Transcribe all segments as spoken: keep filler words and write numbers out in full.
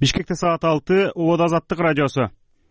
Бишкекте саат алты, Обод Азаттык радиосу.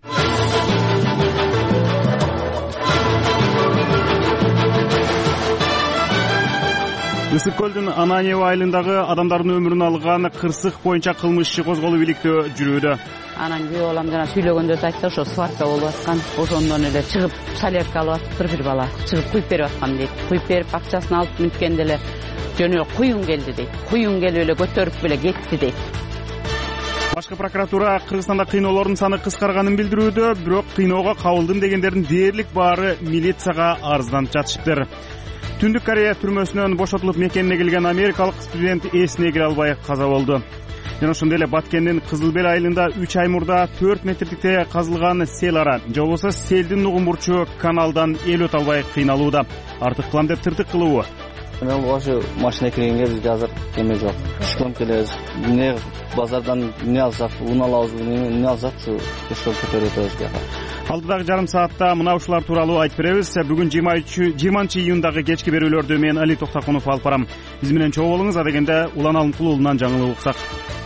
Ысык көлдүн Ананьево айылындагы адамдардын өмүрүн алган кырсык боюнча кылмыш иши козголуп бийликтөө жүрүүдө. Анан күйөө балам жана сүйлөгөндөрдү айтты, ошо сварка болуп аткан, ошондон эле чыгып солярка алып атыптыр бир бала. Чыгып куюп берип аткан дейт. Куюп берип акчасын алып мүнткенде эле жөнө куюн келди дейт. Куюн келип эле көтөрүп эле кетти дейт. Башкы прокуратура Кыргызстанда кыйноолордун саны кыскарганын билдирүүдө, бирок кыйноого кабылдым дегендердин дээрлик баары милицияга арызданып жатышыптыр. Түндүк Корея түрмөсүнөн бошотулуп мекенине келген америкалык студент эсине кире албай каза болду. Жана ошондой эле Баткендин Кызылбел айылында үч ай мурда төрт метрликте казылган сел ара же болбосо селдин нугун бурчу каналдан эл өтө албай кыйналууда. Артык кылам деп тыртык кылуу. Мен ошо машина киргенге бизге азыр эме жок. Түшкөн келебиз. Эмне базардан эмне алсак, ун алабыз, эмне алсак ошо көтөрүп өтөбүз бияка. Алдыдагы жарым саатта мына ушулар тууралуу айтып беребиз. Бүгүн жыйырманчы июндагы кечки берүүлөрдү мен Али Токтакунов алып барам. Биз менен чогуу болуңуз, адегенде Улан Алымкулуулунан жаңылык уксак.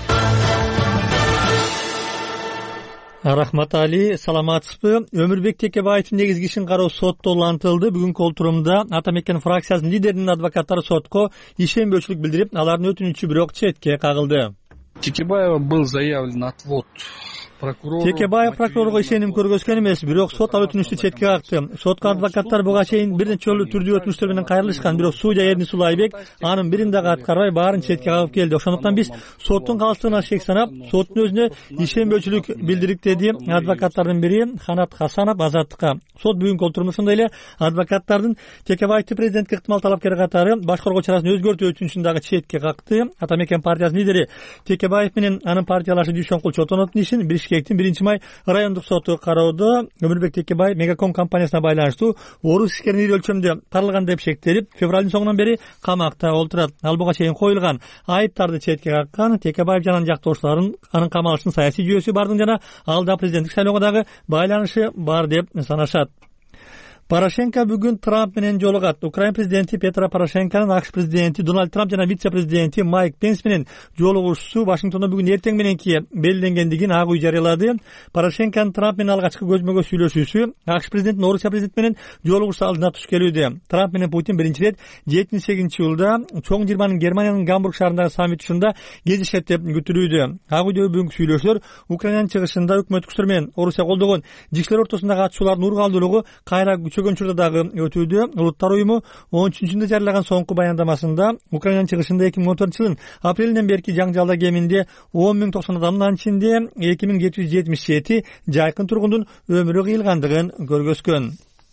Рахмат Али, саламатсызбы? Өмүрбек Текебаевдин негизги ишин кароо сотто улантылды. Бүгүнкү отурумда Ата Мекен фракциясынын лидеринин адвокаттары сотко ишенбөөчүлүк билдирип, алардын өтүнүчү бирок четке кагылды. Текебаева был заявлен отвод. Текебаев прокурорго ишеним көргөзгөн эмес, бирок сот ал өтүнүштү четке какты. Сотко адвокаттар буга чейин бир нече жолу түрдүү өтүнүчтөр менен кайрылышкан, бирок судья Эрнис Улайбек анын бирин дагы аткарбай баарын четке кагып келди. Ошондуктан биз соттун калыстыгына шек санап, соттун өзүнө ишенбөөчүлүк билдирик, деди адвокаттардын бири Ханат Хасанов Азаттыкка. Сот бүгүнкү отурумда ошондой эле адвокаттардын Текебаевди президентке ыктымал талапкер катары башкаруу чарасын өзгөртүү өтүнүшүн дагы четке какты. Ата Мекен партиясынын лидери Текебаев менен анын партиялашы Дүйшөнкул Чотоновдун ишин Бишкектин биринчи май райондук соту кароодо. Өмүрбек Текебаев Мегаком компаниясына байланыштуу орус ишкерин ири өлчөмдө каралган деп шектелип, февралдын соңунан бери камакта олтурат. Ал буга чейин коюлган айыптарды четке каккан. Текебаев жана жактоошуларын анын камалыштын саясий жүйөсү бардыгы жана алда президенттик шайлоого дагы байланышы бар деп санашат. Порошенко бүгүн Трамп менен жолугат. Украина президенти Петро Порошенконун АКШ президенти Дональд Трамп жана вице-президенти Майк Пенс менен жолугушуусу Вашингтондо бүгүн эртең мененки белгиленгендигин Ак үй жарыялады. Порошенконун Трамп менен алгачкы көзмө көз сүйлөшүүсү АКШ президентинин Орусия президенти менен жолугушуу алдына туш келүүдө. Трамп менен Путин биринчи ирет жетинчи сегизинчи июлда чоң жыйырманын Германиянын Гамбург шаарындагы саммит учурунда кезишет деп күтүлүүдө. Ак үйдө бүгүнкү сүйлөшүүлөр Украинанын чыгышында өкмөт күчтөр менен Орусия колдогон жигичлер ортосундагы атышуулардын ургалдуулугу кайра чөгөнчүрдө дагы өтүүдө. Улуттар уюму он үчүнчү июнда жарыялаган соңку баяндамасында Украинанын чыгышында эки миң он төртүнчү жылдын апрелинен берки жаңжалда кеминде он миң токсон адамдын ичинде эки миң жети жүз жетимиш жети жайкын тургундун өмүрү кыйылгандыгын көргөзгөн.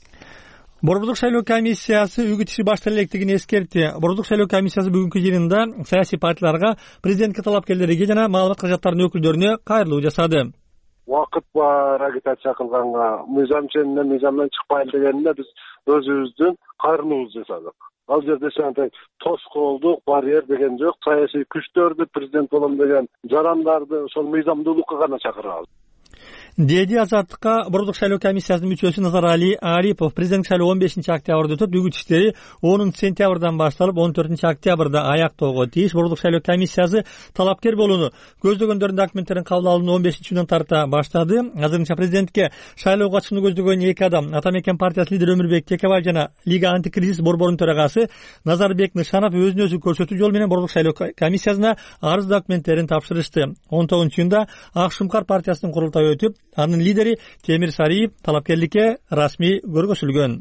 Борбордук шайлоо комиссиясы үгүт иши баштала электигин эскертти. Борбордук шайлоо комиссиясы бүгүнкү жыйынында саясий партияларга, президентке талапкерлерге жана маалымат каражаттарынын өкүлдөрүнө кайрылуу жасады. Убакыт бар, агитация кылганга, мыйзам ченинен мыйзамдан чыкпайлы дегенде биз өзүбүздүн кайрылуубузду жасадык. Ал жерде сентэй тоскоолдук, барьер деген жок, саясий күчтөрдү, президент болом деген жарандарды ошол мыйзамдуулукка гана чакырабыз. Деди Азаттыкка Борбордук шайлоо комиссиясынын мүчөсү Назарали Арипов. Президенттик шайлоо он бешинчи октябрда өтөт. Үгүт иштери онунчу сентябрдан башталып он төртүнчү октябрда аяктоого тийиш. Борбордук шайлоо комиссиясы талапкер болууну көздөгөндөрдүн документтерин кабыл алууну он бешинчи июндан тарта баштады. Азырынча президентке шайлоого катышууну көздөгөн эки адам, Ата Мекен партиясынын лидери Өмүрбек Текебаев жана Лига антикризис борборунун төрагасы Назарбек Нышанов өзүн өзү көрсөтүү жолу менен Борбордук шайлоо комиссиясына арыз документтерин тапшырышты. он тогузунчу июнда Ак Шумкар партиясынын курултайы өтүп, анын лидери Темир Сариев талапкерликке расмий көргөзүлгөн.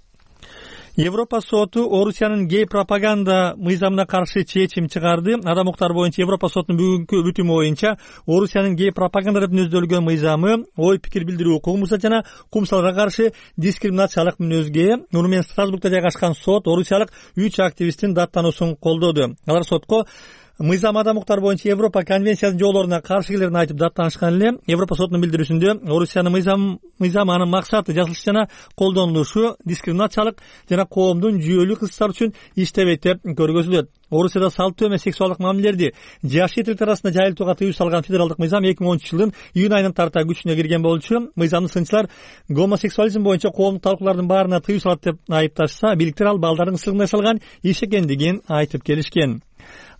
Европа соту Орусиянын гей пропаганда мыйзамына каршы чечим чыгарды. Адам укуктары боюнча Европа сотунун бүгүнкү бүтүмү боюнча Орусиянын гей пропаганда өздөлгөн мыйзамы ой пикир билдирүү укугу жана кумсалга каршы дискриминациялык мүнөзгө. Муну менен Страсбургда жайгашкан сот орусиялык үч активисттин даттануусун колдоду. Алар сотко мыйзам адам укуктары боюнча Европа конвенциясынын жоолоруна каршы келерин айтып даттанышкан эле. Европа сотунун билдирүүсүндө Орусиянын мыйзам мыйзам анын максаты жазылышы жана колдонулушу дискриминациялык жана коомдун жүйөлүү кызыктар үчүн иштебейт деп көргөзүлөт. Орусияда салттуу эмес сексуалдык мамилелерди жаш этилер арасында жайылтууга тыюу салган федералдык мыйзам эки миң онунчу жылдын июнь айынан тарта күчүнө кирген болчу. Мыйзамды сынчылар гомосексуализм боюнча коомдук талкуулардын баарына тыюу салат деп айыпташса, бийликтер ал балдардын ысырыгына жасалган иш экендигин айтып келишкен.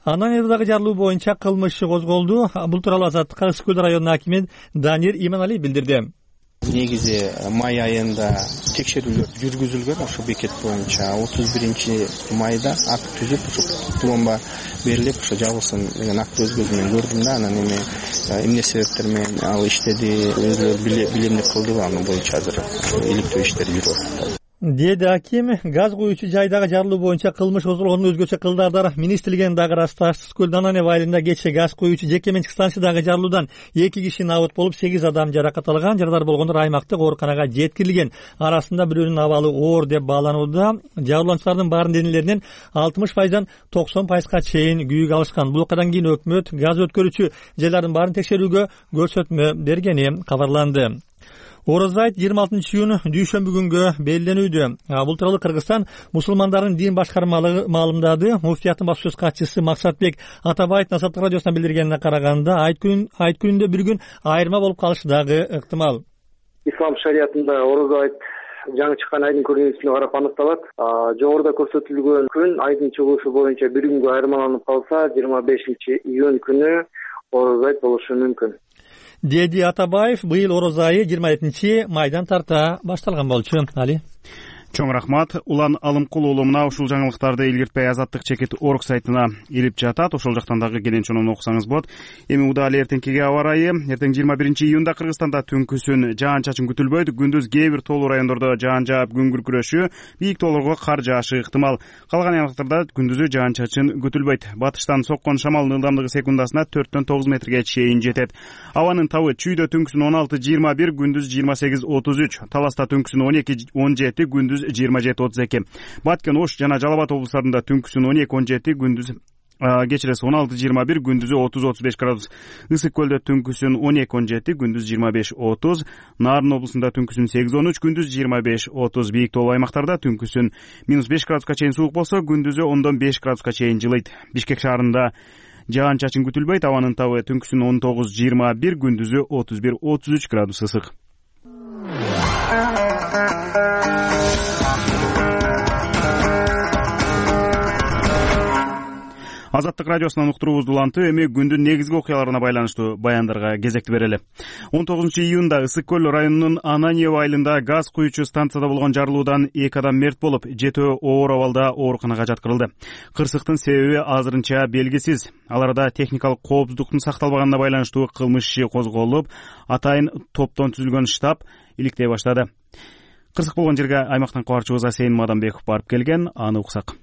Ананьевдагы жарылуу боюнча кылмыш иши козголду. Бул тууралуу Азаттыкка Ысык көл районунун акими Данир Иманалиев билдирди. Негизи май айында текшерүүлөр жүргүзүлгөн ошо бекет боюнча отуз биринчи майда акт түзүп ошо пломба берилип ошо жабылсын деген актты өз көзүм менен көрдүм да. Анан эми эмне себептер менен ал иштеди, өзүлөрү билемдик кылды, анын боюнча азыр иликтөө иштери жүрүп атат деди аким. Газ куюучу жайдагы жарылуу боюнча кылмыш козголгонун өзгөчө кылдырдар министрлигинин дагы ырасташы Ысык көл Ананьев айылында кечээ газ куюучу жеке менчик станциядагы жарылуудан эки киши набыт болуп, сегиз адам жаракат алган. Жарадар болгондор аймактык ооруканага жеткирилген. Арасында бирөөнүн абалы оор деп бааланууда. Жабырлануучулардын баарынын денелеринен алтымыш пайыздан токсон пайызга чейин күйүк алышкан. Бул окуядан кийин өкмөт газ өткөрүүчү жайлардын баарын текшерүүгө көрсөтмө бергени кабарланды. Ороз айт жыйырма алтынчы июнь дүйшөмбү күнгө белгиленүүдө. Бул тууралуу Кыргызстан мусулмандардын дин башкармалыгы маалымдады. Муфтияттын басма сөз катчысы Максатбек Атабаев Азаттык радиосуна билдиргенине караганда, айт күн айт күнүндө бир күн айырма болуп калышы дагы ыктымал. Ислам шариятында ороз айт жаңы чыккан айдын көрүнүшүнө карап аныкталат. Жогоруда көрсөтүлгөн күн айдын чыгышы боюнча бир күнгө айырмаланып калса, жыйырма бешинчи июнь күнү ороз айт болушу мүмкүн деди Атабаев. Быйыл ороз айы жыйырма экинчи майдан тарта башталган болчу. Али Чоң рахмат. Улан Алымкул уулу мына ушул жаңылыктарды илгиртпей Азаттык чекит орг сайтына илип жатат. Ошол жактан дагы келен чонун окусаңыз болот. Эми удалы эртеңкиге аба ырайы. Эртең жыйырма биринчи июнда Кыргызстанда түнкүсүн жаан-чачын күтүлбөйт. Күндүз кээ бир тоолуу райондордо жаан жаап, күн күркүрөшү, бийик тоолорго кар жаашы ыктымал. Калган аймактарда күндүзү жаан-чачын күтүлбөйт. Батыштан соккон шамалдын ылдамдыгы секундасына төрттөн тогуз метрге чейин жетет. Абанын табы Чүйдө түнкүсүн он алты жыйырма бир, күндүз жыйырма сегиз отуз үч. Таласта түнкүсүн он эки он жети, күндүз жыйырма жети отуз эки. Баткен, Ош жана Жалал Абад облустарында түнкүсүн он эки он жети, күндүз кечиреси он алты жыйырма бир, күндүзү отуз отуз беш градус. Ысык көлдө түнкүсүн он эки он жети, күндүз жыйырма беш отуз. Нарын облусунда түнкүсүн сегиз он үч, күндүз жыйырма беш отуз. Бийик тоолуу аймактарда түнкүсүн минус беш градуска чейин суук болсо, күндүзү ондон беш градуска чейин жылыйт. Бишкек шаарында жаан-чачын күтүлбөйт. Абанын табы түнкүсүн он тогуз жыйырма бир, күндүзү отуз бир отуз үч градус ысык. Азаттык радиосунан уктуруубузду улантып, эми күндүн негизги окуяларына байланыштуу баяндарга кезекти берели. он тогузунчу июнда Ысык көл районунун Ананьев айылында газ куюучу станцияда болгон жарылуудан эки адам мерт болуп, жетөө оор абалда ооруканага жаткырылды. Кырсыктын себеби азырынча белгисиз. Ал арада техникалык коопсуздуктун сакталбаганына байланыштуу кылмыш иши козголуп, атайын топтон түзүлгөн штаб иликтей баштады. Кырсык болгон жерге аймактан кабарчыбыз Асейин Мадамбеков барып келген, аны уксак.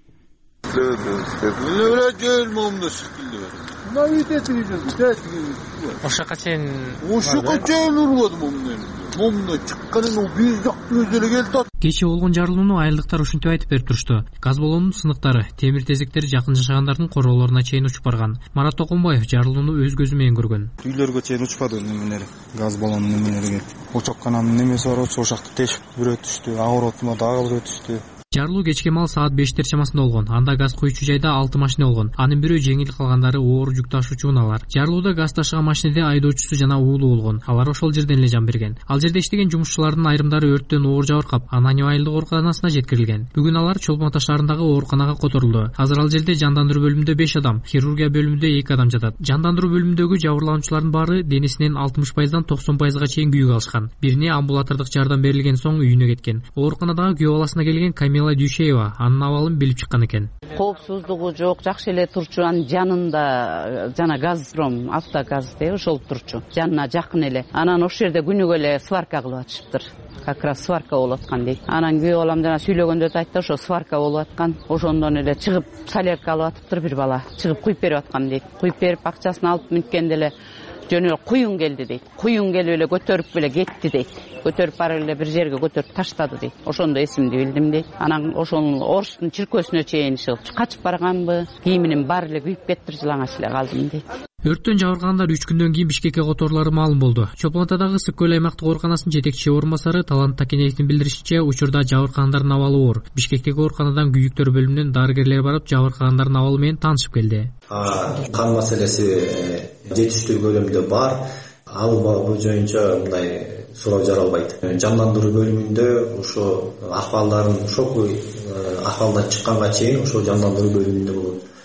Ошока чейин ошока чейин ургадым момун. Момун чыкканын биз жактын өзү эле келди. Кечээ болгон жарылууну айылдыктар ушинтип айтып берип турушту. Газ баллонунун сыныктары, темир тезектери жакын жашагандардын короолоруна чейин учуп барган. Марат Токонбаев жарылууну өз көзү менен көргөн. Үйлөргө чейин учпады немелери. Газ баллонунун немелери. Очоккананын немеси бар, ошол жакты тешип бирөө түштү. Агыротума дагы бирөө түштү. Жарылуу кечке мал саат бештер чамасында болгон. Анда газ куюучу жайда алты машина болгон. Анын бирөө жеңил, калгандары оор жүк ташуучу унаалар. Жарылууда газ ташыган машинеде айдоочусу жана уулу болгон. Алар ошол жерден эле жан берген. Ал жерде иштеген жумушчулардын айрымдары өрттөн оор жабыркап, Ананьев айылдык ооруканасына жеткирилген. Бүгүн алар Чолпон Ата шаарындагы ооруканага которулду. Азыр ал жерде жандандыруу бөлүмүндө беш адам, хирургия бөлүмүндө эки адам жатат. Жандандыруу бөлүмүндөгү жабырлануучулардын баары денесинен алтымыш пайыздан токсон пайызга чейин күйүк алышкан. Бирине амбулатордук жардам берилген соң үйүнө кеткен. Ооруканадагы күйөө баласына келген Камила Дүйшеева анын абалын билип чыккан экен. Коопсуздугу жок, жакшы эле турчу. Анын жанында жана Газпром автогаз деп ошол турчу. Жанына жакын эле. Анан ошол жерде күнүгө эле сварка кылып атышыптыр. Как раз сварка болуп аткан дейт. Анан күйөө балам жана сүйлөгөндө айтты, ошо сварка болуп аткан. Ошондон эле чыгып солярка алып атыптыр бир бала. Чыгып куюп берип аткан дейт. Куюп берип акчасын алып мүнткенде эле жөнө куюн келди дейт. Куюн келип эле көтөрүп эле кетти дейт. Көтөрүп барып эле бир жерге көтөрүп таштады дейт. Ошондо эсимди билдим дейт. Анан ошол Орустун чиркөөсүнө чейин чыгып качып барганбы, кийиминин баары эле күйүп кетиптир, жылаңач эле калдым дейт. Өрттөн жабыркагандар үч күндөн кийин Бишкекке которулары маалым болду. Чолпон Атадагы Ысык көл аймактык ооруканасынын жетекчи орун басары Талант Такенеевдин билдиришинче, учурда жабыркагандардын абалы оор. Бишкектеги ооруканадан күйүктөр бөлүмүнөн дарыгерлер барып, жабыркагандардын абалы менен таанышып келди. Кан маселеси жетиштүү көлөмдө бар. Ал боюнча мындай суроо жаралбайт. Жандандыруу бөлүмүндө ошо акыбалдарын шок акыбалдан чыкканга чейин ошо жандандыруу бөлүмүндө болот.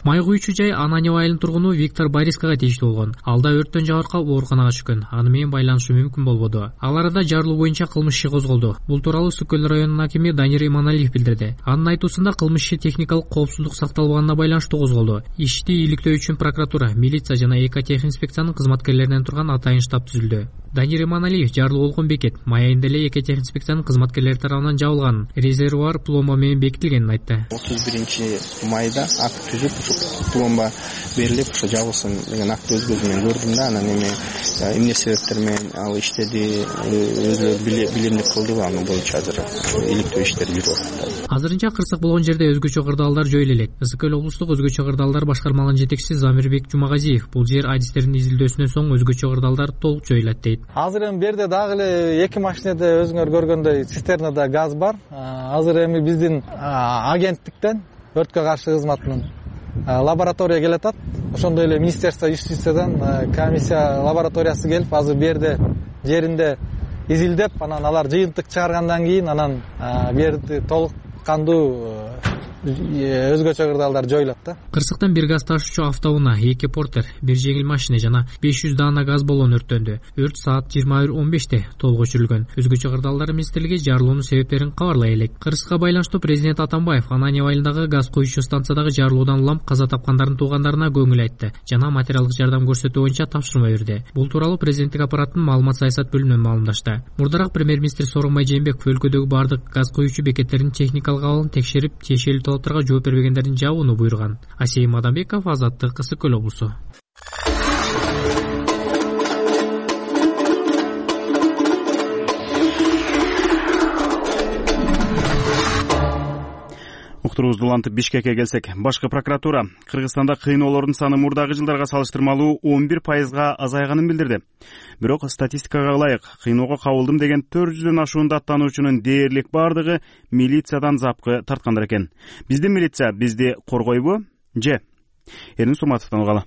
Май куючу жай Ананьево айылынын тургуну Виктор Борискага тийиштүү болгон. Алда өрттөн жабыркап ооруканага түшкөн. Аны менен байланышуу мүмкүн болбоду. Ал арада жарылуу боюнча кылмыш иши козголду. Бул тууралуу Ысык көл районунун акими Данир Иманалиев билдирди. Анын айтуусунда кылмыш иши техникалык коопсуздук сакталбаганына байланыштуу козголду. Ишти иликтөө үчүн прокуратура, милиция жана экотехинспекциянын кызматкерлеринен турган атайын штаб түзүлдү. Данир Иманалиев жарылуу болгон бекет май айында эле экотехинспекциянын кызматкерлери тарабынан жабылганын, резервуар пломба менен бекитилгенин айтты. отуз биринчи майда акт түзүп, ушу пломба берилип, ушу жабылсын деген актты өз көзүм менен көрдүм да, анан эми эмне себептер менен ал иштеди, өзүлөрү билимдик кылды, аны боюнча азыр иликтөө иштери жүрүп атат. Азырынча кырсык болгон жерде өзгөчө кырдаалдар жойуло элек. Ысык көл облустук өзгөчө кырдаалдар башкармалыгынын жетекчиси Замирбек Жумагазиев бул жер адистердин изилдөөсүнөн соң өзгөчө кырдаалдар толук жойулат дейт. Азыр эми берде дагы эле эки машинеде өзүңөр көргөндөй цистернада газ бар. Азыр эми биздин агенттиктен өрткө каршы кызматынын лаборатория келатат. Ошондой эле министерство юстициядан комиссия лабораториясы келип, азыр берде жеринде изилдеп, анан алар жыйынтык чыгаргандан кийин анан берди толук кандуу өзгөчө кырдаалдар жоюлат да. Кырсыктан бир газ ташуучу автоунаа, эки портер, бир жеңил машина жана беш жүз даана газ баллон өрттөндү. Өрт саат жыйырма бир он беште толук өчүрүлгөн. Өзгөчө кырдаалдар министрлиги жарылуунун себептерин кабарлай элек. Кырсыкка байланыштуу президент Атамбаев Ананьево айылындагы газ куюучу станциядагы жарылуудан улам каза тапкандардын туугандарына көңүл айтты жана материалдык жардам көрсөтүү боюнча тапшырма берди. Бул тууралуу президенттик аппараттын маалымат саясат бөлүмүнөн маалымдашты. Мурдараак премьер-министр Сооронбай Жээнбеков өлкөдөгү бардык газ куюучу бекеттердин техникалык абалын текшерип, тиешелүү талаптарга жооп бергендердин жабууну буйруган. Асейим Адамбеков, Азаттык, Ысык көл облусу. Уктуруубузду улантып Бишкекке келсек, башкы прокуратура Кыргызстанда кыйноолордун саны мурдагы жылдарга салыштырмалуу он бир пайызга азайганын билдирди. Бирок статистикага ылайык, кыйноого кабылдым деген төрт жүздөн ашуун даттануучунун дээрлик бардыгы милициядан запкы тарткандар экен. Биздин милиция бизди коргойбу? Же? Эрин Суматовдон угалы.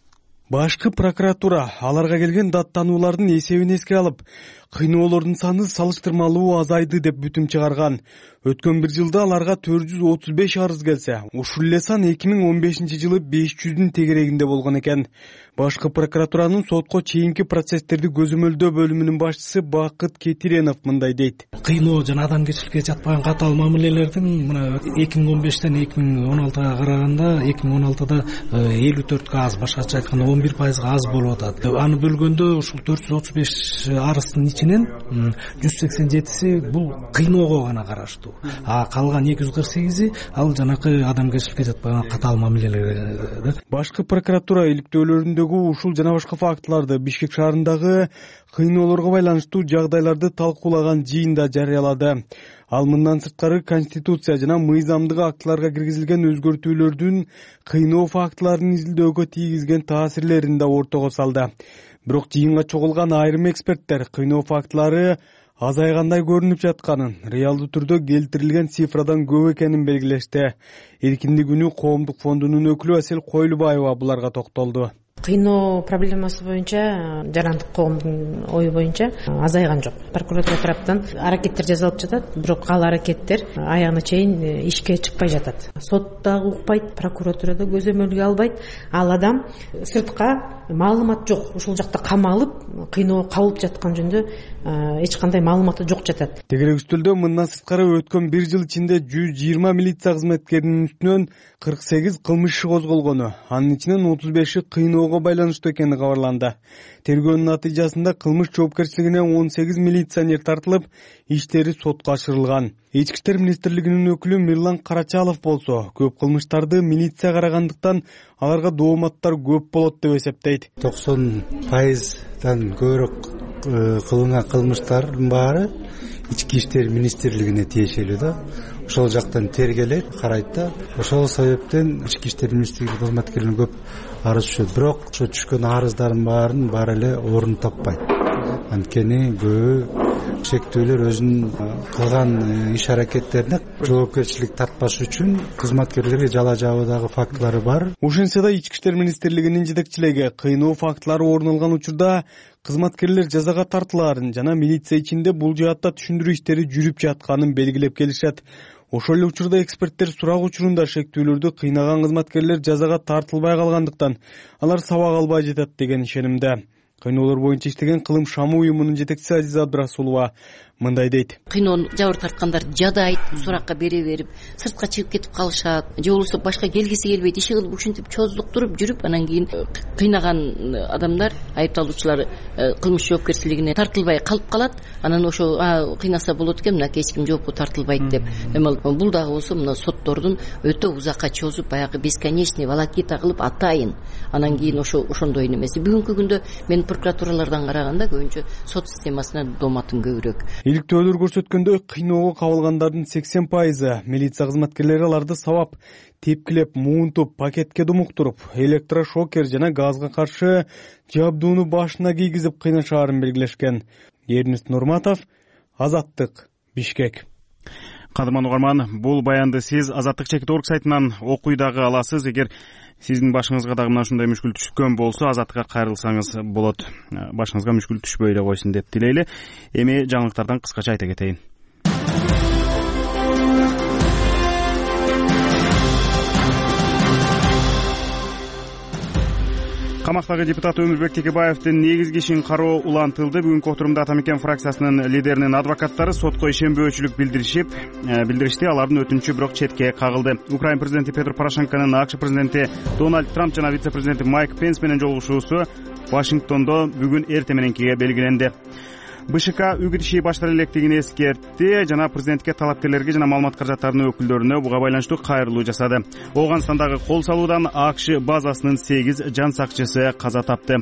Башкы прокуратура аларга келген даттануулардын эсебин эске алып, кыйноолордун саны салыштырмалуу азайды деп бүтүм чыгарган. Өткөн бир жылда аларга төрт жүз отуз беш арыз келсе, ушул эле сан эки миң он бешинчи жылы беш жүздүн тегерегинде болгон экен. Башкы прокуратуранын сотко чейинки процесстерди көзөмөлдөө бөлүмүнүн башчысы Бакыт Кетиренов мындай дейт. Кыйноо жана адамгерчиликке жатпаган катаал мамилелердин мына эки миң он бештен эки миң он алтыга караганда эки миң он алтыда элүү төрткө аз, башкача айтканда он бир пайызга аз болуп атат. Аны бөлгөндө ушул төрт жүз отуз беш арыздын ичинен жүз сексен жетиси бул кыйноого гана караштуу. А калган эки жүз кырк сегизи ал жанакы адамгерчиликке жатпаган катаал мамилелер. Башкы прокуратура иликтөөлөрүндөгү ушул жана башка фактыларды Бишкек шаарындагы кыйноолорго байланыштуу жагдайларды талкуулаган жыйында жарыялады. Ал мындан сырткары Конституция жана мыйзамдык актыларга киргизилген өзгөртүүлөрдүн кыйноо фактыларын изилдөөгө тийгизген таасирлерин да ортого салды. Бирок жыйынга чогулган айрым эксперттер кыйноо фактылары азайгандай көрүнүп жатканын, реалдуу түрдө келтирилген цифрадан көп экенин белгилешти. Эркиндик күнү коомдук фондунун өкүлү Асель Койлубаева буларга токтолду. Кыйноо проблемасы боюнча, жарандык коомдун ою боюнча азайган жок. Прокуратура тараптан аракеттер жасалып жатат, бирок ал аракеттер аягына чейин ишке чыкпай жатат. Сот дагы укпайт, прокуратура да көзөмөлгө албайт. Ал адам сыртка маалымат жок, ушул жакта камалып, кыйноо кабылып жаткан жөнүндө эч кандай маалыматы жок жатат. Тегерек үстөлдө мындан сырткары өткөн бир жыл ичинде жүз жыйырма милиция кызматкеринин үстүнөн кырк сегиз кылмыш иши козголгону, анын ичинен отуз беши кыйноого байланыштуу экени кабарланды. Тергөөнүн натыйжасында кылмыш жоопкерчилигине он сегиз милиционер тартылып, иштери сотко ашырылган. Ички иштер министрлигинин өкүлү Мирлан Карачалов болсо, көп кылмыштарды милиция карагандыктан аларга дооматтар көп болот деп эсептейт. токсон пайыздан көбүрөөк кылынган кылмыштардын баары ички иштер министрлигине тиешелүү да. Ошол жактан тергелет, карайт да. Ошол себептен ички иштер министрлиги кызматкерлеринин көп арыз түшөт. Бирок ошо түшкөн арыздардын баарын баары эле орун таппайт. Анткени көбү шектүүлөр өзүнүн кылган иш аракеттерине жоопкерчилик тартпаш үчүн кызматкерлерге жала жабуудагы фактылары бар. Ошентсе да ички иштер министрлигинин жетекчилиги кыйноо фактылары орун алган учурда кызматкерлер жазага тартылаарын жана милиция ичинде бул жаатта түшүндүрүү иштери жүрүп жатканын белгилеп келишет. Ошол эле учурда эксперттер сурак учурунда шектүүлөрдү кыйнаган кызматкерлер жазага тартылбай калгандыктан алар сабак албай жатат деген ишенимде. Кыйноолор боюнча иштеген Кылым Шамы уюмунун жетекчиси Азиза Абдрасулова мындай дейт. Кыйноо жабыр тарткандар жадайт, суракка бере берип, сыртка чыгып кетип калышат, же болбосо башка келгиси келбейт, иши кылып ушинтип чоздуктуруп жүрүп, анан кийин кыйнаган адамдар, айыпталуучулар кылмыш жоопкерчилигине тартылбай калып калат. Анан ошо кыйнаса болот экен, мына эч ким жоопко тартылбайт деп. Эми бул дагы болсо мына соттордун өтө узакка чозуп, баягы бесконечный волокита кылып атайын. Анан кийин ошо ошондой немеси. Бүгүнкү күндө мен прокуратуралардан караганда көбүнчө сот системасына доматым көбүрөөк. Иликтөөлөр көрсөткөндөй, кыйноого кабылгандардын сексен пайызы милиция кызматкерлери аларды сабап, тепкилеп, муунтуп, пакетке думуктуруп, электрошокер жана газга каршы жабдууну башына кийгизип кыйнашаарын белгилешкен. Эрнест Нурматов, Азаттык, Бишкек. Кадырман угарман, бул баянды сиз Азаттык чекит точка орг сайтынан окуй дагы аласыз. Эгер сиздин башыңызга дагы мына ушундай мүшкүл түшкөн болсо, Азаттыкка кайрылсаңыз болот. Башыңызга мүшкүл түшпөй эле койсун деп тилейли. Эми жаңылыктардан кыскача айта кетейин. Камактагы депутат Өмүрбек Текебаевдин негизги ишин кароо улантылды. Бүгүнкү отурумда Атамекен фракциясынын лидеринин адвокаттары сотко ишенбөөчүлүк билдиришип, билдиришти. Алардын өтүнүчү бирок четке кагылды. Украина президенти Петр Порошенконун АКШ президенти Дональд Трамп жана вице-президенти Майк Пенс менен жолугушуусу Вашингтондо бүгүн эрте мененкиге белгиленди. БШК үгүт иши баштала электигин эскертти жана президентке, талапкерлерге жана маалымат каражаттарынын өкүлдөрүнө буга байланыштуу кайрылуу жасады. Оогунстандагы кол салуудан АКШ базасынын сегиз жан сакчысы каза тапты.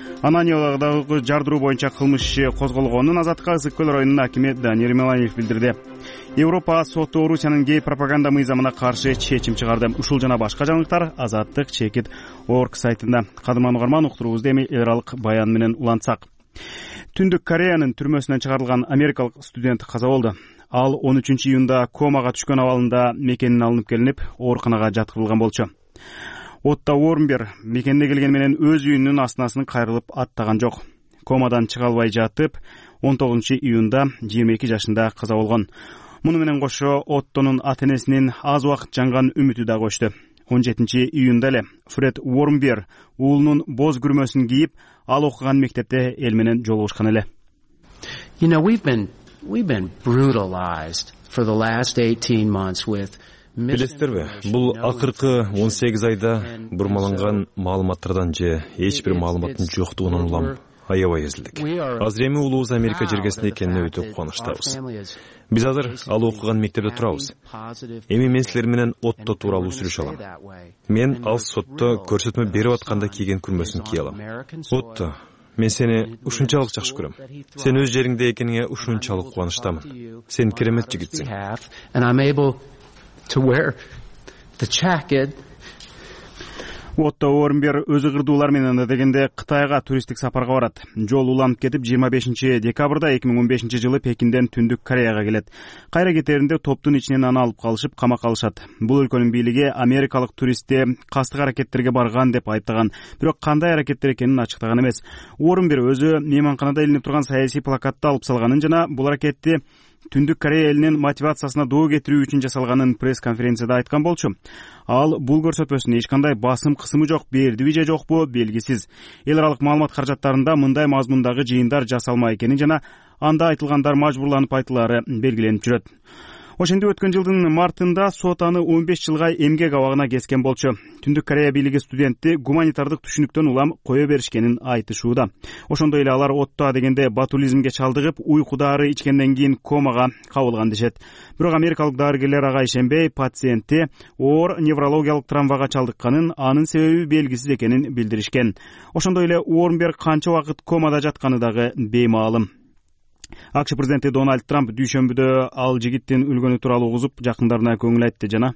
Ананиялагы жардыруу боюнча кылмыш иши козголгонун Азаттыкка Ысык көл районунун акими Даниил Меланиев билдирди. Европа соту Орусиянын гей пропаганда мыйзамына каршы чечим чыгарды. Ушул жана башка жаңылыктар Азаттык чекит точка орг сайтында. Кадырман угарман, уктуруубузду эми эл аралык баян менен улантсак. Түндүк Кореянын түрмөсүнөн чыгарылган америкалык студент каза болду. Ал он үчүнчү июнда комага түшкөн абалында мекенин алынып келинип, ооруканага жаткырылган болчу. Отто Уормбер мекенине келген менен өз үйүнүн астынасын кайрылып аттаган жок. Комадан чыга албай жатып, он тогузунчу июнда жыйырма эки жашында каза болгон. Муну менен кошо Оттонун ата-энесинин аз убакыт жанган үмүтү дагы өчтү. он жетинчи июнда эле Фред Уормбер уулунун боз күрмөсүн кийип, ал окуган мектепте эл менен жолугушкан эле. You know, we've been we've been brutalized for the last eighteen months with Билесиздерби, бул акыркы он сегиз айда бурмаланган маалыматтардан же эч бир маалыматтын жоктугунан улам аябай эзилдик. Азыр эми уулубуз Америка жергесинде экенине өтө кубанычтабыз. Биз азыр ал окуган мектепте турабыз. Эми мен силер менен Отто тууралуу сүйлөшө алам. Мен ал сотто көрсөтмө берип атканда кийген күрмөсүн кие алам. Отто, мен сени ушунчалык жакшы көрөм. Сен өз жериңде экениңе ушунчалык кубанычтамын. Сен керемет жигитсиң. To wear the jacket. Отто Уормбер өзү кырдуулар менен дегенде Кытайга туристтик сапарга барат. Жол уланып кетип жыйырма бешинчи декабрда эки миң он бешинчи жылы Пекинден Түндүк Кореяга келет. Кайра кетеринде топтун ичинен аны алып калышып, камакка алышат. Бул өлкөнүн бийлиги америкалык туристти кастык аракеттерге барган деп айыптаган, бирок кандай аракеттер экенин ачыктаган эмес. Уормбер өзү мейманканада илинип турган саясий плакатты алып салганын жана бул аракетти Түндүк Корея элинин мотивациясына доо кетирүү үчүн жасалганын пресс-конференцияда айткан болчу. Ал бул көрсөтмөсүнө эч кандай басым кысымы жок, бердиби же жокпу белгисиз. Эл аралык маалымат каражаттарында мындай мазмундагы жыйындар жасалма экени жана анда айтылгандар мажбурланып айтылары белгиленип жүрөт. Ошентип өткөн жылдын мартында сот аны он беш жылга эмгек абагына кескен болчу. Түндүк Корея бийлиги студентти гуманитардык түшүнүктөн улам кое беришкенин айтышууда. Ошондой эле алар Отто дегенде ботулизмге чалдыгып, уйку дары ичкенден кийин комага кабылган дешет. Бирок америкалык дарыгерлер ага ишенбей, пациентти оор неврологиялык травмага чалдыкканын, анын себеби белгисиз экенин билдиришкен. Ошондой эле Уормбер канча убакыт комада жатканы дагы беймаалым. АКШ президенти Дональд Трамп дүйшөмбүдө ал жигиттин өлгөнү тууралуу угузуп, жакындарына көңүл айтты жана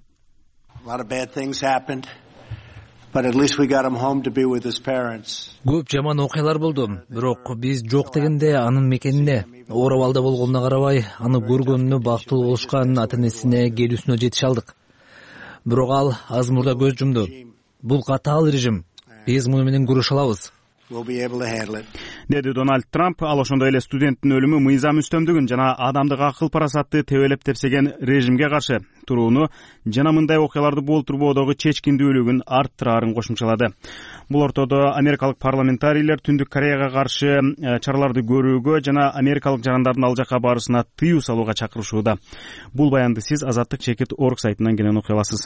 көп жаман окуялар болду, бирок биз жок дегенде анын мекенине, оор абалда болгонуна карабай, аны көргөнүнө бактылуу болушкан ата-энесине келүүсүнө жетише алдык. Бирок ал аз мурда көз жумду. Бул катаал режим. Биз муну менен күрөшө алабыз. деди Дональд Трамп. Ал ошондой эле студенттин өлүмү мыйзам үстөмдүгүн жана адамдык акыл парасатты тебелеп тепсеген режимге каршы турууну жана мындай окуяларды болтурбоодогу чечкиндүүлүгүн арттыраарын кошумчалады. Бул ортодо америкалык парламентарийлер Түндүк Кореяга каршы чараларды көрүүгө жана америкалык жарандардын ал жака барышына тыюу салууга чакырышууда. Бул баянды сиз Азаттык чекит орг сайтынан кенен окуй аласыз.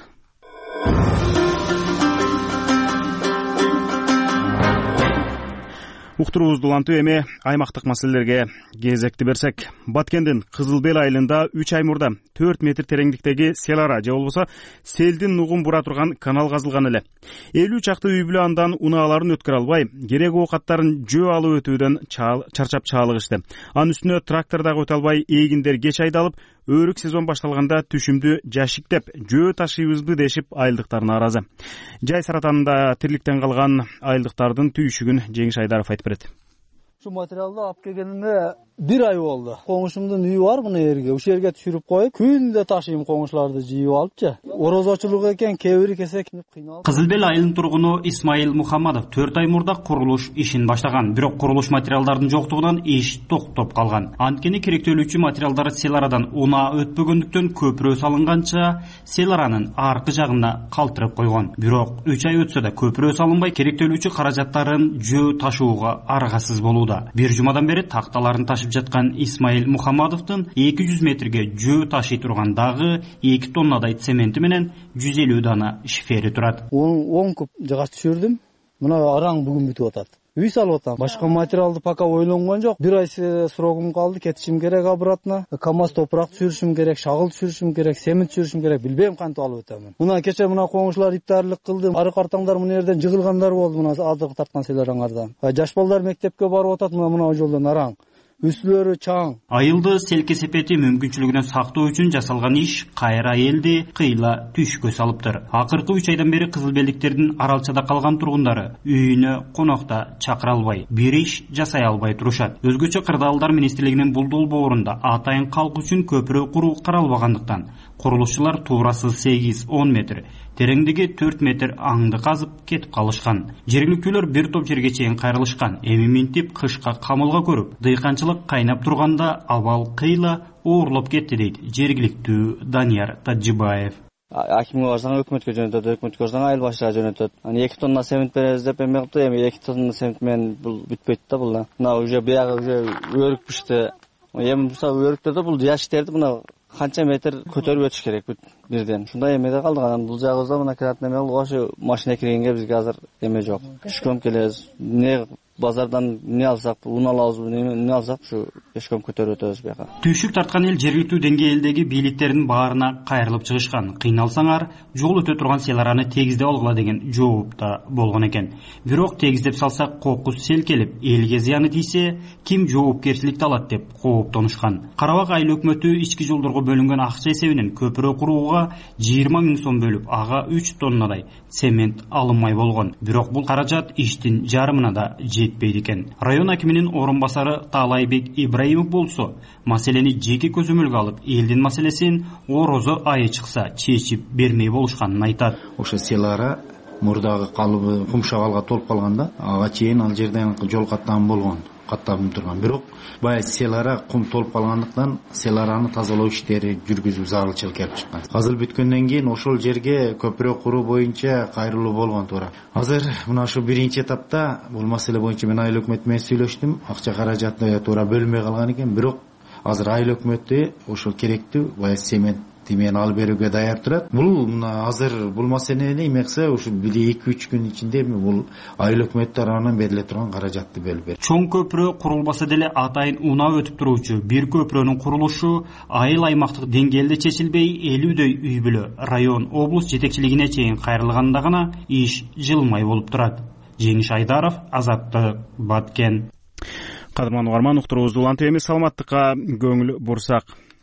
Уктуруубузду улантуу эми аймактык маселелерге кезекти берсек, Баткендин Кызыл Бел айылында үч ай мурда төрт метр тереңдиктеги сел ара же болбосо селдин нугун бура турган канал казылган эле. элүү чакты үй бүлө андан унааларын өткөрө албай, керек оокаттарын жөө алып өтүүдөн чарчап чаалыгышты. Анын үстүнө трактор дагы өтө албай, эгиндер кеч айдалып, өрүк сезон башталганда түшүмдү жашиктеп, жөө ташыйбызбы дешип айылдыктар нааразы. Жай саратанында тирликтен калган айылдыктардын түйүшүгүн Жеңиш Айдаров айтып берет. Şu материалды алып келгениме бир ай болду. Коңушумдун үйү бар мына жерге. Ушул жерге түшүрүп коюп, күндө ташыйм коңушларды жыйып алыпчы. Орозочулук экен, кээ бири кесек кыйналып. Кызыл Бел айылынын тургуну Исмаил Мухаммадов төрт ай мурда курулуш ишин баштаган. Бирок курулуш материалдардын жоктугунан иш токтоп калган. Анткени керектелүүчү материалдар сел арадан унаа өтпөгөндүктөн көпүрө салынганча сел аранын аркы жагына калтырып койгон. Бирок үч ай өтсө да көпүрө салынбай, керектелүүчү каражаттарын жөө ташууга аргасыз болууда. Бир жумадан бери такталарын ташып жаткан Исмаил Мухаммадовдун эки жүз метрге жөө ташый турган дагы эки тоннадай цементи менен жүз элүү дана шифери турат. он куб жыгач түшүрдүм. Мына араң бүгүн бүтүп атат. Үй салып атам. Башка материалды пока ойлонгон жок. Бир ай срогум калды, кетишим керек обратно. КамАЗ топурак түшүрүшүм керек, шагыл түшүрүшүм керек, семин түшүрүшүм керек. Билбейм кантип алып өтөмүн. Мына кече мына коңушлар иптарлык кылды. Ары картаңдар мына жерден жыгылгандар болду, мына азык тарткан селараңардан. Жаш балдар мектепке барып атат, мына мына жолдон араң. Үстүлөрү чаң. Айылды селке сепети мүмкүнчүлүгүнөн сактоо үчүн жасалган иш кайра элди кыйла түшкө салыптыр. Акыркы үч айдан бери Кызыл Белдиктердин аралчада калган тургундары үйүнө конокто чакыра албай, бир иш жасай албай турушат. Өзгөчө Кырдаалдар министрлигинин бул долбоорунда атайын калк үчүн көпүрө куруу каралбагандыктан курулушчулар туурасы сегиз он метр, тереңдиги төрт метр аңды казып кетип калышкан. Жергиликтүүлөр бир топ жерге чейин кайрылышкан. Эми минтип кышка камылга көрүп, дыйканчылык кайнап турганда абал кыйла оорлоп кетти дейт жергиликтүү Данияр Таджибаев. Акимге барсаң өкмөткө жөнөтөт, өкмөткө барсаң айыл башчыга жөнөтөт. Аны эки тонна семент беребиз деп эме кылды, эми эки тонна семент менен бул бүтпөйт да бул. Мына уже биягы уже өрүк пишти. Эми мисалы өрүктөрдө бул жашиктерди мына канча метр көтөрүп өтүш керек бирден. Ушундай эмеде калдык. Анан бул жагыбызда мына киратын эме кылып ошо машина киргенге бизге азыр эме жок. Түшкөм келебиз. Не базардан не алсак, ун алабызбы, не алсак ушу эшком көтөрүп өтөбүз бияка. Түшүк тарткан эл жергиликтүү деңгээлдеги бийликтердин баарына кайрылып чыгышкан. Кыйналсаңар жол өтө турган сел араны тегиздеп алгыла деген жооп да болгон экен. Бирок тегиздеп салсак кокус сел келип, элге зыяны тийсе, ким жоопкерчиликти алат деп кооптонушкан. Карабак айыл өкмөтү ички жолдорго бөлүнгөн акча эсебинен көпүрө курууга жыйырма миң сом бөлүп, ага үч тоннадай цемент алынмай болгон. Бирок бул каражат иштин жарымына да жетпейт экен. Район акиминин орун басары Таалайбек Ибраимов болсо, маселени жеке көзөмөлгө алып, элдин маселесин орозо айы чыкса чечип бермей болушканын айтат. Ошо сел ара мурдагы калыбы кумшагалга толуп калганда, ага чейин ал жерден жол каттам болгон. Каттабым турган. Бирок бая сел ара кум толуп калгандыктан сел араны тазалоо иштери жүргүзүү зарылчылык келип чыккан. Казыл бүткөндөн кийин ошол жерге көпүрө куруу боюнча кайрылуу болгон туура. Азыр мына ушу биринчи этапта бул маселе боюнча мен айыл өкмөтү менен сүйлөштүм. Акча каражаты туура бөлүнбөй калган экен. Бирок азыр айыл өкмөтү ошол керектүү бая семент мен алып берүүгө даяр турат. Бул мына азыр бул маселени эме кылса ушу бир эки үч күн ичинде бул айыл өкмөт тарабынан бериле турган каражатты бөлүп берет. Чоң көпүрө курулбаса деле атайын унаа өтүп туруучу бир көпүрөнүн курулушу айыл аймактык деңгээлде чечилбей, элүүдөй үй бүлө район облус жетекчилигине чейин кайрылганда гана иш жылмай болуп турат. Жеңиш Айдаров, Азаттык, Баткен. Кадырман угарман, уктуруубузду улантып эми саламаттыкка көңүл бурсак.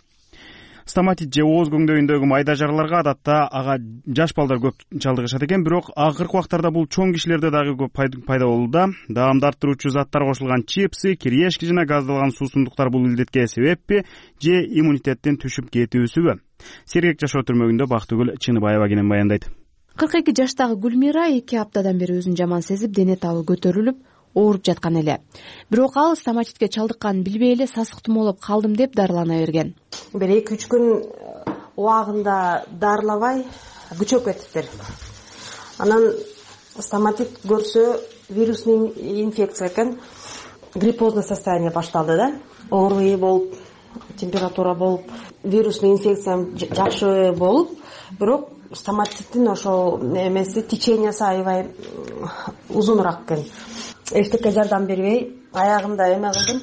Стоматит же ооз көңдөйүндөгү майда жараларга адатта ага жаш балдар көп чалдыгышат экен, бирок акыркы убактарда бул чоң кишилерде дагы көп пайда болууда. Даамды арттыруучу заттар кошулган чипсы, кириешки жана газдалган суусундуктар бул илдетке себеппи же иммунитеттин түшүп кетүүсүбү? Сергек жашоо түрмөгүндө Бактыгүл Чыныбаева кенен баяндайт. кырк эки жаштагы Гүлмира эки аптадан бери өзүн жаман сезип, дене табы көтөрүлүп, ооруп жаткан эле. Бирок ал стоматитке чалдыкканын билбей эле сасык тумоолоп калдым деп дарылана берген. Бир эки үч күн убагында дарылабай күчөп кетиптир. Анан стоматит көрсө вирусный инфекция экен, гриппозный состояние башталды да. Ооруй болуп, температура болуп, вирусный инфекция жакшы болуп, бирок стоматиттин ошол эмеси течениясы аябай узунураак экен. Эчтеке жардам бербей, аягымда эме кылдым,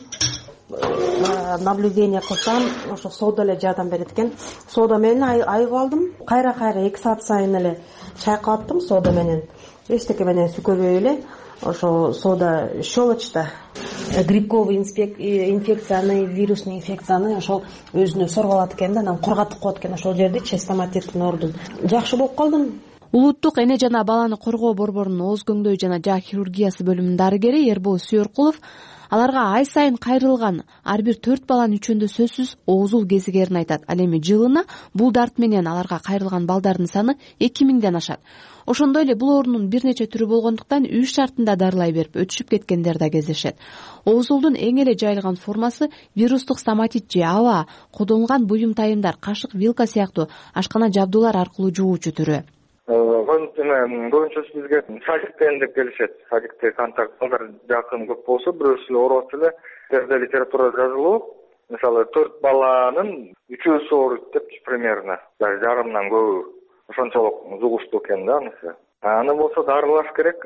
наблюдение кылсам, ошо сода эле жардам берет экен. Сода менен айыгып алдым. Кайра кайра эки саат сайын эле чайкап аттым сода менен. Эчтеке менен сүкөрбөй эле ошо сода щелочта грибковый инфекцияны, вирусный инфекцияны ошол өзүнө сорго алат экен да, анан кургатып коет экен ошол жерди стоматиттин ордун. Жакшы болуп калдым. Улуттук эне жана баланы коргоо борборунун ооз көңдөй жана жаа хирургиясы бөлүмүнүн дарыгери Эрбол Сүйөркулов аларга ай сайын кайрылган ар бир төрт баланын үчөндө сөзсүз оозул кезигерин айтат. Ал эми жылына бул дарт менен аларга кайрылган балдардын саны эки миңден ашат. Ошондой эле бул оорунун бир нече түрү болгондуктан үй шартында дарылай берип өтүшүп кеткендер да кездешет. Оозулдун эң эле жайылган формасы вирустук стоматит же аба, кодолгон буюм тайымдар, кашык, вилка сыяктуу ашкана жабдуулар аркылуу жугуучу түрү. Көбүнчөсү бизге садиктен деп келишет. Садикте контакт балдар жакын көп болсо, бирөөсү ооруп эле жерде литературада жазылуу. Мисалы төрт баланын үчөөсү ооруйт деп примерно, даже жарымдан көбү. Ошончолук жугуштуу экен да анысы. Аны болсо дарылаш керек.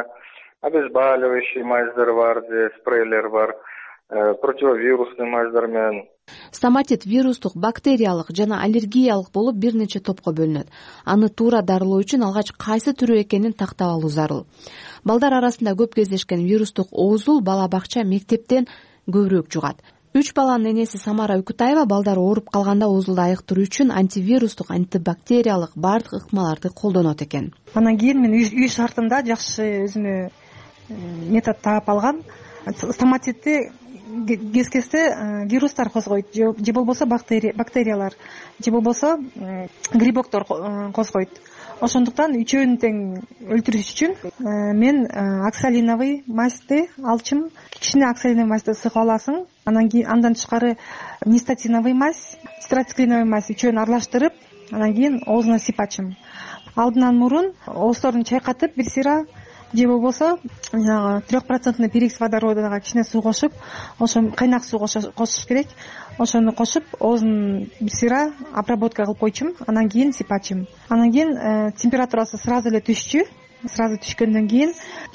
Обезболивающий мазьдар бар, спрейлер бар, противовирусный мазьдар менен. Стоматит вирустук, бактериялык жана аллергиялык болуп бир нече топко бөлүнөт. Аны туура дарылоо үчүн алгач кайсы түрү экенин тактап алуу зарыл. Балдар арасында көп кездешкен вирустук оозул бала бакча, мектептен көбүрөөк жугат. Үч баланын энеси Самара Үкүтаева балдар ооруп калганда оозулду айыктыруу үчүн антивирустук, антибактериялык бардык ыкмаларды колдонот экен. Анан кийин мен үй шартында жакшы өзүмө метод таап алгам. Стоматитти кез-кезде вирустар козгойт, же болбосо бактериялар, же болбосо грибоктор козгойт. Ошондуктан үчөөнү тең өлтүрүш үчүн мен оксалиновый мазьды алчым. Кичине оксалиновый мазьды сыгып аласың. Анан кийин андан тышкары нистатиновый мазь, страциклиновый мазь үчөөнү аралаштырып, анан кийин оозуна сыйпачым. Алдынан мурун оозторун чайкатып бир сыйра, же болбосо трехпроцентный перекись водородага кичине суу кошуп, ошо кайнак суу кошуш керек. Ошону кошуп, оозун бир сыйра обработка кылып койчум, анан кийин сыйпачым. Анан кийин температурасы сразу эле түшчү. Сразу түшкөндөн кийин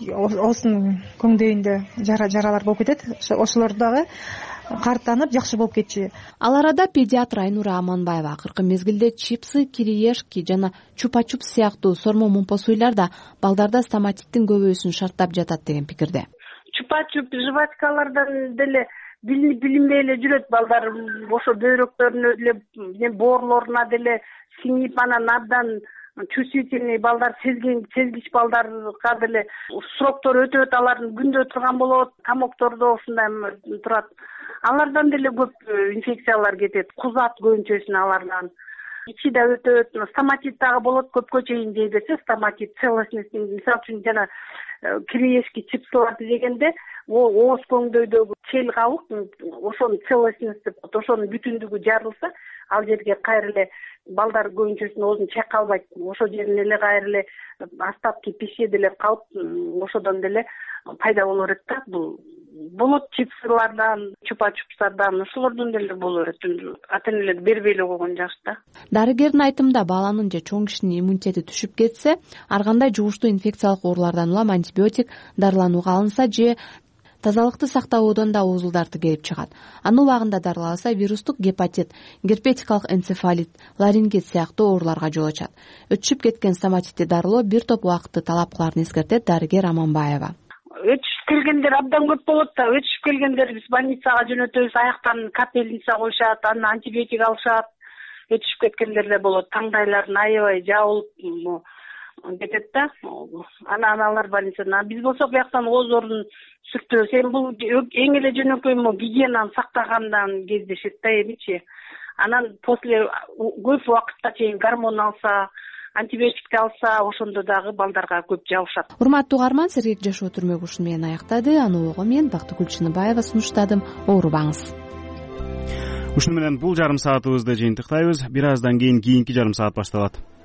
оозунун көңдөйүндө жаралар болуп кетет. Ошолор дагы картанып жакшы болуп кетчү. Ал арада педиатр Айнура Аманбаева акыркы мезгилде чипсы, кириешки жана чупа-чуп сыяктуу сормо мумпосуйлар да балдарда стоматиттин көбөйүүсүн шарттап жатат деген пикирде. Чупа-чуп жвачкалардан деле билинбей эле жүрөт балдар, ошо бөйрөктөрүнө деле, боорлоруна деле сиңип, анан абдан чувствительный балдар, сезген сезгич балдарга деле сроктор өтөт, алардын күндө турган болот, камоктордо ушундай турат. Алардан деле көп инфекциялар кетет, кузат көбүнчөсүн алардан. Ичи да өтөт, стоматит дагы болот, көпкө чейин жей берсе, стоматит целостность, мисалы үчүн жана кириешки чипсыларды жегенде ооз көңдөйдөгү чел кабык, ошонун целостность деп, ошонун бүтүндүгү жарылса, ал жерге кайра эле балдар көбүнчөсүнүн оозун чайкалбайт. Ошол жерин эле кайра эле остатки пищи деле калып, ошодон деле пайда боло берет да. Бул болот чипсылардан, чупа-чупстардан, ошолордон деле боло берет. Ата-энелер бербей эле койгон жакшы да. Дарыгердин айтымында баланын же чоң кишинин иммунитети түшүп кетсе, ар кандай жугуштуу инфекциялык оорулардан улам антибиотик дарыланууга алынса же тазалыкты сактабоодон да оозулдарды келип чыгат. Аны убагында дарылабаса вирустук гепатит, герпетикалык энцефалит, ларингит сыяктуу ооруларга жол ачат. Өтүшүп кеткен стоматитти дарылоо бир топ убакытты талап кыларын эскертет дарыгер Аманбаева. Өтүшүп келгендер абдан көп болот да. Өтүшүп келгендер биз больницага жөнөтөбүз, аяктан капельница коюшат, анан антибиотик алышат. Өтүшүп кеткендер да болот. Таңдайларын аябай жабылып кетет да. Анан алар больницада. Биз болсок бияктан оозорун сүртөбүз. Эми бул эң эле жөнөкөй гигиенаны сактагандан кездешет да эмичи. Анан после көп убакытка чейин гормон алса, антибиотикти алса ошондо дагы балдарга көп жабышат. Урматтуу угарман, Сергек жашоо түрмөгү ушуну менен аяктады. Аны ого мен Бактыгүл Чыныбаева сунуштадым. Оорубаңыз. Ушуну менен бул жарым саатыбызды жыйынтыктайбыз. Бир аздан кийин кийинки жарым саат башталат.